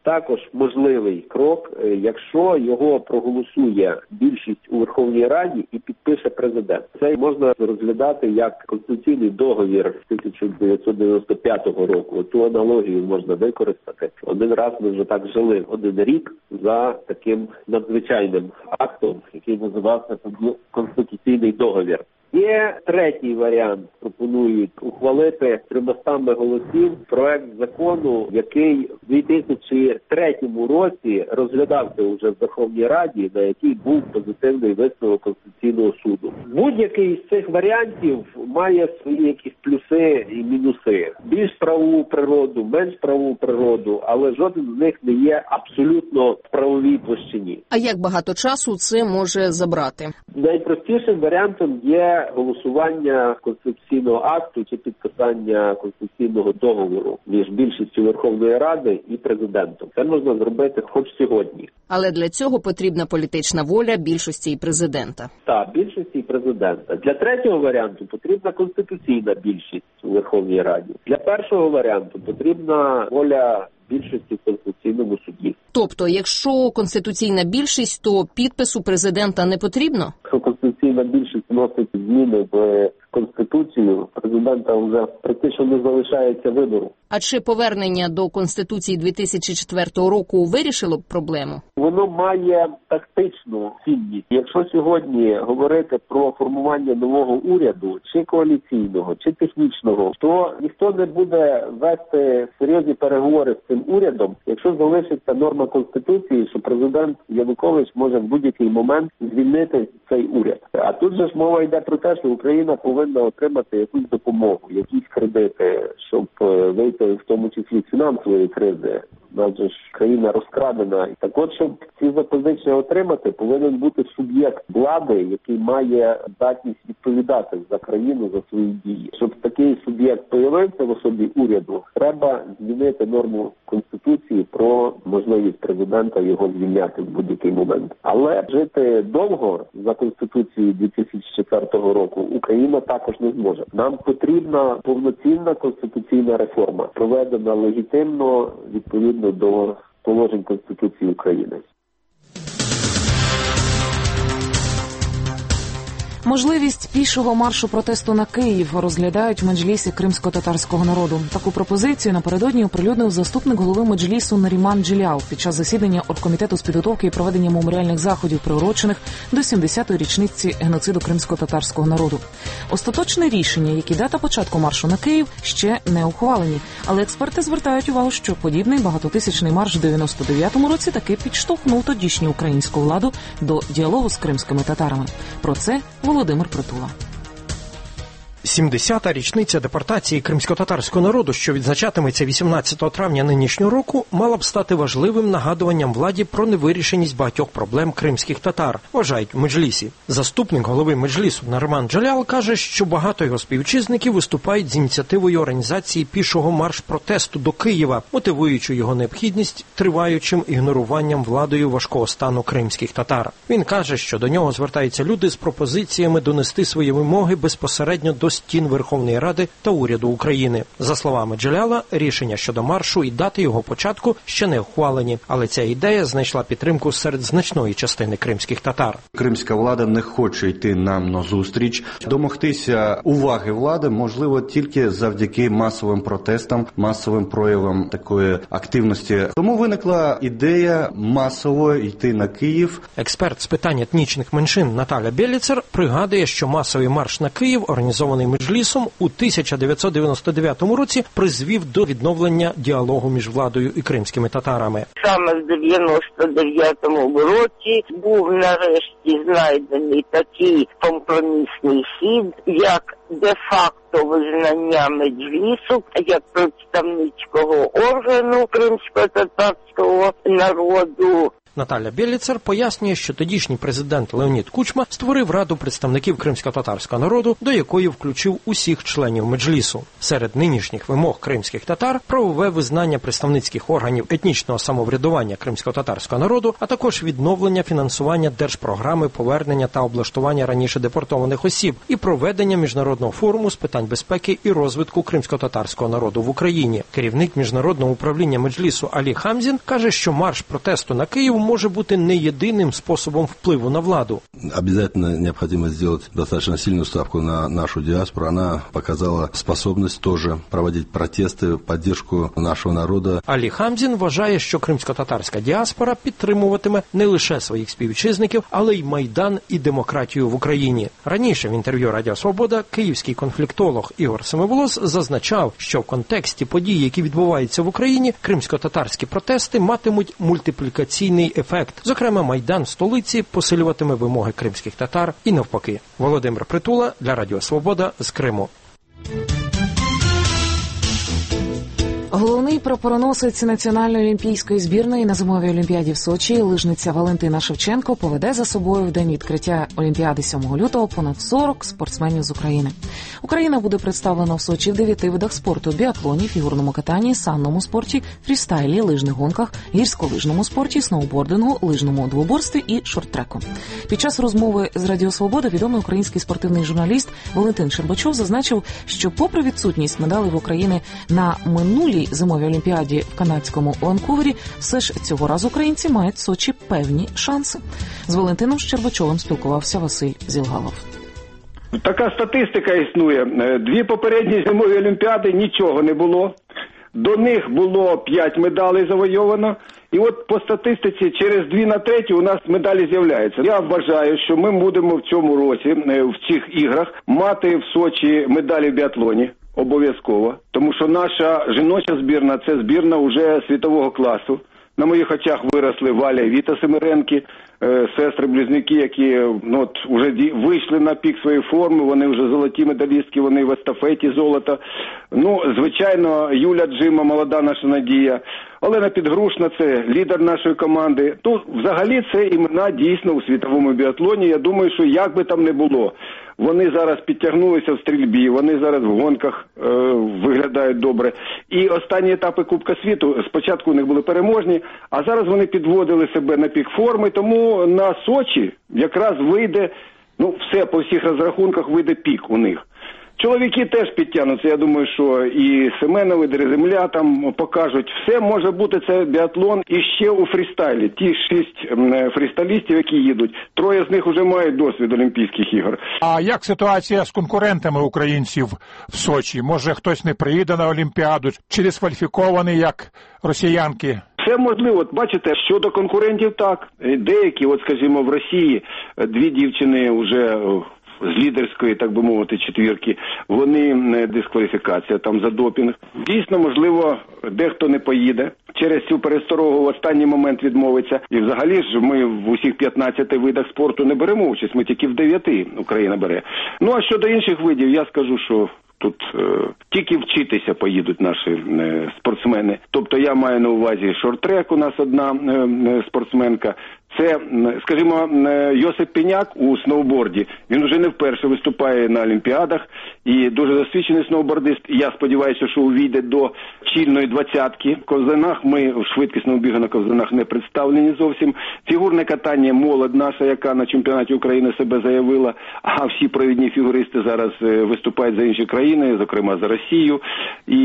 також можливий крок, якщо його проголосує більшість у Верховній Раді і підпише президент. Це можна розглядати як конституційний договір з тисяча дев'ятсот дев'яносто п'ятого року. Ту аналогію можна використати. Один раз ми вже так жили один рік за таким надзвичайним актом, який називався тоді конституційний договір. Є третій варіант. Пропонують ухвалити тримастами голосів проект закону, який в дві тисячі третьому році розглядався уже в Верховній Раді, на який був позитивний висновок Конституційного суду. Будь-який з цих варіантів має свої якісь плюси і мінуси. Більш правову природу, менш правову природу, але жоден з них не є абсолютно в правовій площині. А як багато часу це може забрати? Найпростішим варіантом є голосування конституційного акту чи підписання конституційного договору між більшістю Верховної Ради і президентом. Це можна зробити хоч сьогодні. Але для цього потрібна політична воля більшості і президента. Так, більшості і президента. Для третього варіанту потрібна конституційна більшість у Верховній Раді. Для першого варіанту потрібна воля більшості в Конституційному суді. Тобто, якщо конституційна більшість, то підпису президента не потрібно? Якщо конституційна більшість вносить зміни в Конституцію, президента вже практично не залишається вибору. А чи повернення до Конституції дві тисячі четвертого року вирішило б проблему? Воно має тактичну цінність. Якщо сьогодні говорити про формування нового уряду, чи коаліційного, чи технічного, то ніхто не буде вести серйозні переговори з цим урядом, якщо залишиться норма Конституції, що президент Янукович може в будь-який момент звільнити цей уряд. А тут же ж мова йде про те, що Україна повинна отримати якусь допомогу, якісь кредити, щоб вийти в тому числі з фінансової кризи. У нас же ж країна розкрадена. Так от, щоб ці запозичення отримати, повинен бути суб'єкт влади, який має здатність відповідати за країну, за свої дії. Щоб такий суб'єкт появився в особі уряду, треба змінити норму Конституції про можливість президента його звільняти в будь-який момент. Але жити довго за Конституцією дві тисячі четвертого року Україна також не зможе. Нам потрібна повноцінна конституційна реформа, проведена легітимно, відповідно до положень Конституції України. Можливість пішого маршу протесту на Київ розглядають в Меджлісі кримсько-татарського народу. Таку пропозицію напередодні оприлюднив заступник голови Меджлісу Наріман Джелял під час засідання оргкомітету з підготовки і проведення меморіальних заходів, приурочених до сімдесятої річниці геноциду кримсько-татарського народу. Остаточне рішення, які дата початку маршу на Київ, ще не ухвалені. Але експерти звертають увагу, що подібний багатотисячний марш в дев'яносто дев'ятому році таки підштовхнув тодішню українську владу до діалогу з кримськими татарами. Про це Володимир Притула. сімдесята річниця депортації кримсько-татарського народу, що відзначатиметься вісімнадцятого травня нинішнього року, мала б стати важливим нагадуванням владі про невирішеність багатьох проблем кримських татар, вважають в Меджлісі. Заступник голови Меджлісу Наріман Джелял каже, що багато його співвітчизників виступають з ініціативою організації пішого марш-протесту до Києва, мотивуючи його необхідність триваючим ігноруванням владою важкого стану кримських татар. Він каже, що до нього звертаються люди з пропозиціями донести свої вимоги безпосередньо до стін Верховної Ради та уряду України. За словами Джеляла, рішення щодо маршу і дати його початку ще не ухвалені, але ця ідея знайшла підтримку серед значної частини кримських татар. Кримська влада не хоче йти нам назустріч. Домогтися уваги влади можливо тільки завдяки масовим протестам, масовим проявам такої активності. Тому виникла ідея масово йти на Київ. Експерт з питань етнічних меншин Наталя Беліцер пригадує, що масовий марш на Київ, організований Меджлісом, у тисяча дев'ятсот дев'яносто дев'ятому році призвів до відновлення діалогу між владою і кримськими татарами. Саме в дев'яносто дев'ятому році був нарешті знайдений такий компромісний хід, як де-факто визнання Меджлісу як представницького органу кримсько-татарського народу. Наталя Бєліцер пояснює, що тодішній президент Леонід Кучма створив Раду представників кримсько-татарського народу, до якої включив усіх членів Меджлісу. Серед нинішніх вимог кримських татар – правове визнання представницьких органів етнічного самоврядування кримсько-татарського народу, а також відновлення фінансування держпрограми повернення та облаштування раніше депортованих осіб і проведення міжнародного форуму з питань безпеки і розвитку кримсько-татарського народу в Україні. Керівник міжнародного управління Меджлісу Алі Хамзін каже, що марш протесту на Київ може бути не єдиним способом впливу на владу. Обязательно необходимо сделать достаточно сильную ставку на нашу диаспору. Она показала способность тоже проводить протесты в поддержку нашего народа. Алі Хамзін вважає, що кримсько-татарська діаспора підтримуватиме не лише своїх співвітчизників, але й Майдан і демократію в Україні. Раніше в інтерв'ю Радіо Свобода київський конфліктолог Ігор Семиволос зазначав, що в контексті подій, які відбуваються в Україні, кримсько-татарські протести матимуть мультиплікаційний ефект. Зокрема, Майдан в столиці посилюватиме вимоги кримських татар і навпаки. Володимир Притула для Радіо Свобода з Криму. Головний прапороносець національної олімпійської збірної на зимовій олімпіаді в Сочі, лижниця Валентина Шевченко, поведе за собою в день відкриття олімпіади сьомого лютого понад сорок спортсменів з України. Україна буде представлена в Сочі в дев'яти видах спорту: біатлоні, фігурному катанні, санному спорті, фрістайлі, лижних гонках, гірськолижному спорті, сноубордингу, лижному двоборстві і шорт-треку. Під час розмови з Радіо Свобода відомий український спортивний журналіст Валентин Щербачов зазначив, що попри відсутність медалей в Україні на минулій зимовій олімпіаді в канадському Ванкувері, все ж цього разу українці мають в Сочі певні шанси. З Валентином Щербачовим спілкувався Василь Зілгалов. Така статистика існує. Дві попередні зимові олімпіади нічого не було. До них було п'ять медалей завойовано. І от по статистиці через дві на третю у нас медалі з'являються. Я вважаю, що ми будемо в цьому році, в цих іграх, мати в Сочі медалі в біатлоні. Обов'язково. Тому що наша жіноча збірна – це збірна уже світового класу. На моїх очах виросли Валя і Віта Семеренки, е, сестри-близнюки, які ну, от, вже вийшли на пік своєї форми, вони вже золоті медалістки, вони в естафеті золота. Ну, звичайно, Юля Джима, молода наша надія. Олена Підгрушна – це лідер нашої команди. Тут взагалі це імена дійсно у світовому біатлоні. Я думаю, що як би там не було, вони зараз підтягнулися в стрільбі, вони зараз в гонках е, виглядають добре. І останні етапи Кубка світу, спочатку у них були переможні, а зараз вони підводили себе на пік форми, тому на Сочі якраз вийде, ну все, по всіх розрахунках вийде пік у них. Чоловіки теж підтягнуться, я думаю, що і Семенов, і Дереземля там покажуть. Все може бути, це біатлон. І ще у фрістайлі. Ті шість фрістайлістів, які їдуть, троє з них вже мають досвід Олімпійських ігор. А як ситуація з конкурентами українців в Сочі? Може хтось не приїде на Олімпіаду? Чи дискваліфікований, як росіянки? Все можливо. От бачите, щодо конкурентів так. Деякі, от скажімо, в Росії дві дівчини вже з лідерської, так би мовити, четвірки, вони дискваліфікація там за допінг. Дійсно, можливо, дехто не поїде. Через цю пересторогу в останній момент відмовиться. І взагалі ж ми в усіх п'ятнадцяти видах спорту не беремо участь, ми тільки в дев'яти Україна бере. Ну, а щодо інших видів, я скажу, що тут е, тільки вчитися поїдуть наші е, спортсмени. Тобто я маю на увазі шорт-трек, у нас одна е, спортсменка. Це, скажімо, Йосип Пеняк у сноуборді. Він вже не вперше виступає на Олімпіадах і дуже досвідчений сноубордист. Я сподіваюся, що увійде до чільної двадцятки. В ковзанах ми в швидкісному бігу на ковзанах не представлені зовсім. Фігурне катання молодь наша, яка на чемпіонаті України себе заявила, а всі провідні фігуристи зараз виступають за інші країни, зокрема за Росію, і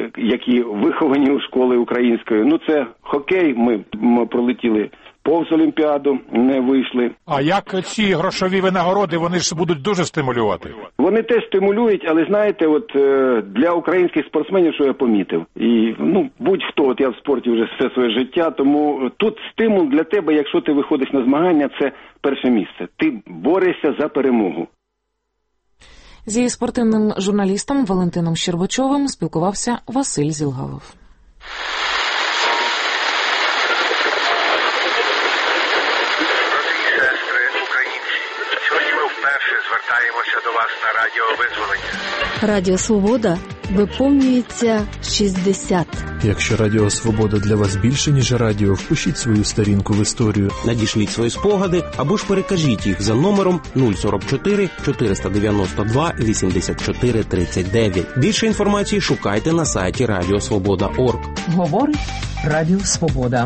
які виховані у школи української. Ну це хокей, ми, ми пролетіли повз Олімпіаду, не вийшли. А як ці грошові винагороди, вони ж будуть дуже стимулювати? Вони теж стимулюють, але знаєте, от для українських спортсменів, що я помітив, і ну будь-хто, от я в спорті вже все своє життя, тому тут стимул для тебе, якщо ти виходиш на змагання, це перше місце. Ти борешся за перемогу. Зі спортивним журналістом Валентином Щербачовим спілкувався Василь Зілгалов. Звертаємося до вас на Радіо Визволення. Радіо Свобода виповнюється шістдесят. Якщо Радіо Свобода для вас більше, ніж радіо, впишіть свою сторінку в історію. Надішліть свої спогади або ж перекажіть їх за номером нуль сорок чотири чотириста дев'яносто два вісімдесят чотири тридцять дев'ять. Більше інформації шукайте на сайті радіо свобода крапка орг. Говорить Радіо Свобода.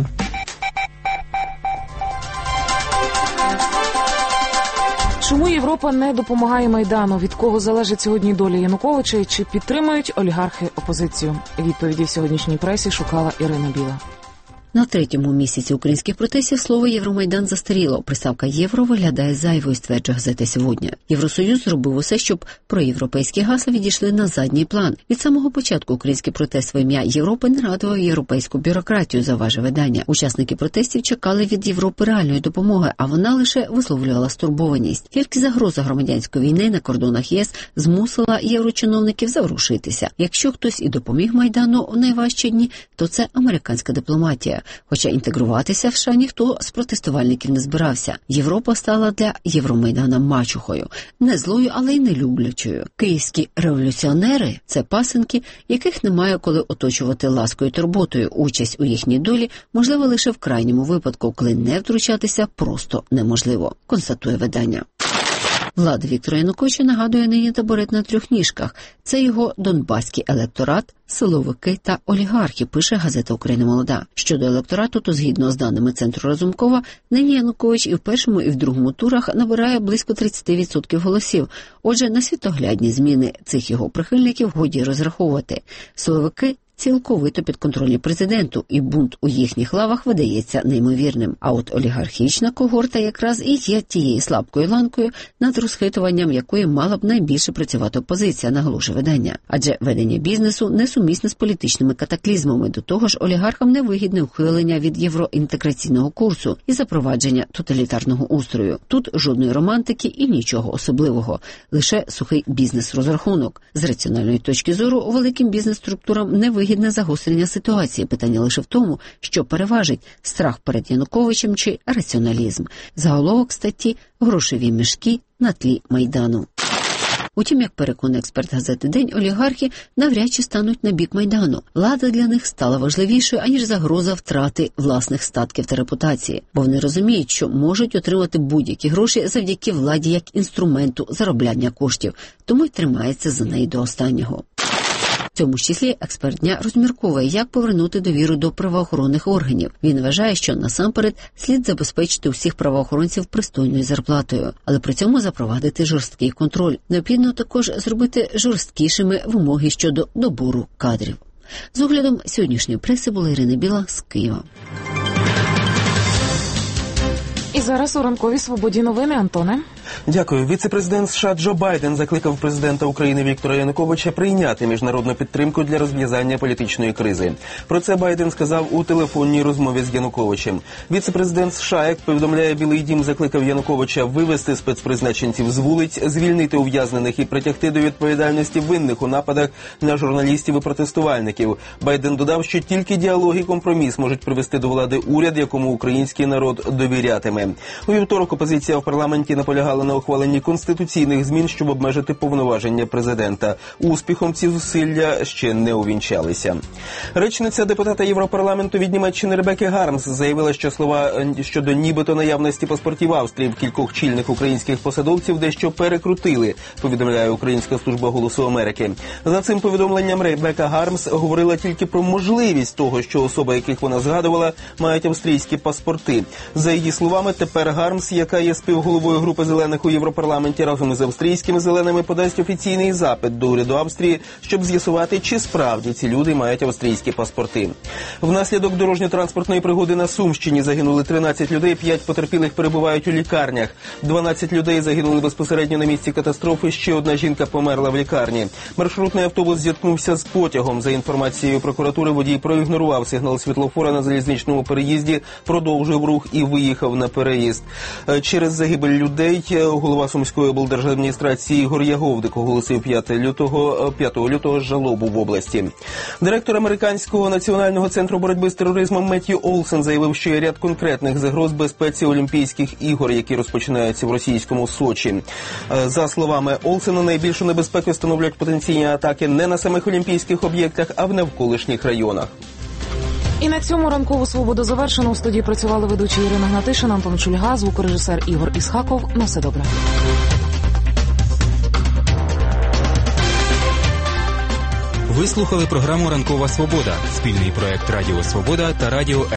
Чому Європа не допомагає Майдану? Від кого залежить сьогодні доля Януковича і чи підтримують олігархи опозицію? Відповіді в сьогоднішній пресі шукала Ірина Біла. На третьому місяці українських протестів слово «Євромайдан» застаріло. Приставка «Євро» виглядає зайвою, стверджує газета «Сьогодні». Євросоюз зробив усе, щоб проєвропейські гасла відійшли на задній план. Від самого початку український протест в ім'я Європи не радував європейську бюрократію, заважив видання. Учасники протестів чекали від Європи реальної допомоги, а вона лише висловлювала стурбованість. Тільки загроза громадянської війни на кордонах ЄС змусила єврочиновників заворушитися. Якщо хтось і допоміг Майдану у найважчі дні, то це американська дипломатія. Хоча інтегруватися в США ніхто з протестувальників не збирався. Європа стала для Євромайдана мачухою. Не злою, але й не люблячою. Київські революціонери – це пасенки, яких немає коли оточувати ласкою і турботою. Участь у їхній долі можлива лише в крайньому випадку, коли не втручатися просто неможливо, констатує видання. Влада Віктора Януковича нагадує нині табурет на трьох ніжках. Це його донбаський електорат, силовики та олігархи, пише газета «Україна молода». Щодо електорату, то згідно з даними Центру Разумкова, нині Янукович і в першому, і в другому турах набирає близько тридцять відсотків голосів. Отже, на світоглядні зміни цих його прихильників годі розраховувати. Силовики цілковито підконтрольні президенту, і бунт у їхніх лавах видається неймовірним. А от олігархічна когорта якраз і є тією слабкою ланкою, над розхитуванням якої мала б найбільше працювати опозиція, наголошує видання. Адже ведення бізнесу несумісне з політичними катаклізмами. До того ж, олігархам невигідне ухилення від євроінтеграційного курсу і запровадження тоталітарного устрою. Тут жодної романтики і нічого особливого. Лише сухий бізнес-розрахунок. З раціональної точки зору, великим бізнес-структурам не вигідне Вигідне загострення ситуації. Питання лише в тому, що переважить – страх перед Януковичем чи раціоналізм. Заголовок статті «Грошові мішки на тлі Майдану». Утім, як переконує експерт газети «День», олігархи навряд чи стануть на бік Майдану. Влада для них стала важливішою, аніж загроза втрати власних статків та репутації. Бо вони розуміють, що можуть отримати будь-які гроші завдяки владі як інструменту заробляння коштів. Тому й тримається за неї до останнього. В цьому ж числі експерт дня розмірковує, як повернути довіру до правоохоронних органів. Він вважає, що насамперед слід забезпечити усіх правоохоронців пристойною зарплатою, але при цьому запровадити жорсткий контроль. Необхідно також зробити жорсткішими вимоги щодо добору кадрів. З оглядом сьогоднішньої преси була Ірина Біла з Києва. І зараз у ранковій свободі новини, Антоне. Дякую. Віце-президент США Джо Байден закликав президента України Віктора Януковича прийняти міжнародну підтримку для розв'язання політичної кризи. Про це Байден сказав у телефонній розмові з Януковичем. Віце-президент США, як повідомляє Білий дім, закликав Януковича вивести спецпризначенців з вулиць, звільнити ув'язнених і притягти до відповідальності винних у нападах на журналістів і протестувальників. Байден додав, що тільки діалог і компроміс можуть привести до влади уряд, якому український народ довірятиме. У вівторок опозиція в парламенті наполягала на ухваленні конституційних змін, щоб обмежити повноваження президента. Успіхом ці зусилля ще не увінчалися. Речниця депутата Європарламенту від Німеччини Ребекки Гармс заявила, що слова щодо нібито наявності паспортів Австрії в кількох чільних українських посадовців дещо перекрутили, повідомляє Українська служба «Голосу Америки». За цим повідомленням Ребекка Гармс говорила тільки про можливість того, що особи, яких вона згадувала, мають австрійські паспорти. За її словами, тепер Гармс, яка є співголовою групи зелених у Європарламенті, разом із австрійськими зеленими подасть офіційний запит до уряду Австрії, щоб з'ясувати, чи справді ці люди мають австрійські паспорти. Внаслідок дорожньо-транспортної пригоди на Сумщині загинули тринадцять людей, п'ять потерпілих перебувають у лікарнях. дванадцять людей загинули безпосередньо на місці катастрофи, ще одна жінка померла в лікарні. Маршрутний автобус зіткнувся з потягом. За інформацією прокуратури, водій проігнорував сигнал світлофора на залізничному переїзді, продовжив рух і виїхав на переїзд. Через загибель людей голова Сумської облдержадміністрації Ігор Яговдик оголосив п'ятого лютого, п'ятого лютого жалобу в області. Директор Американського національного центру боротьби з тероризмом Меттью Олсен заявив, що є ряд конкретних загроз безпеці Олімпійських ігор, які розпочинаються в російському Сочі. За словами Олсена, найбільшу небезпеку становлять потенційні атаки не на самих олімпійських об'єктах, а в навколишніх районах. І на цьому ранкову свободу завершено. У студії працювали ведучі Ірина Гнатишин, Антон Шульга, звукорежисер Ігор Ісхаков. На все добре. Ви слухали програму «Ранкова свобода» – спільний проект Радіо Свобода та Радіо